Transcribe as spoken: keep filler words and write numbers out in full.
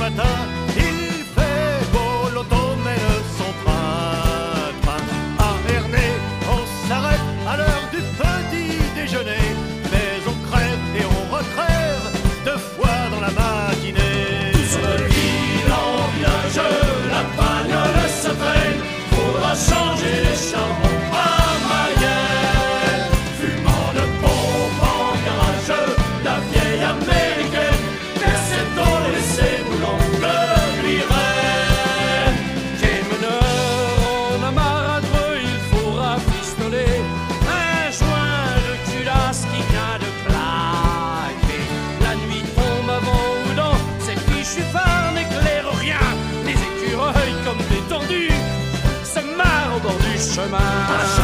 matin, il fait beau, l'auto mène son train, train. À Ernée, on s'arrête à l'heure du petit déjeuner, mais on crève et on recrève deux fois dans la matinée. Tout sur le ville en village, la bagnole se traîne, faudra changer les charbons à Mayenne. Fumant de pompe en garage, la vieille américaine, percée dans les laissés boulons de l'Irène. Quai meneur, en amarre, il faut rafistoler un joint de culasse qui vient de claquer. La nuit tombe avant ou dans ces fichus phares n'éclairent rien. Les écureuils comme détendus se marrent au bord du chemin.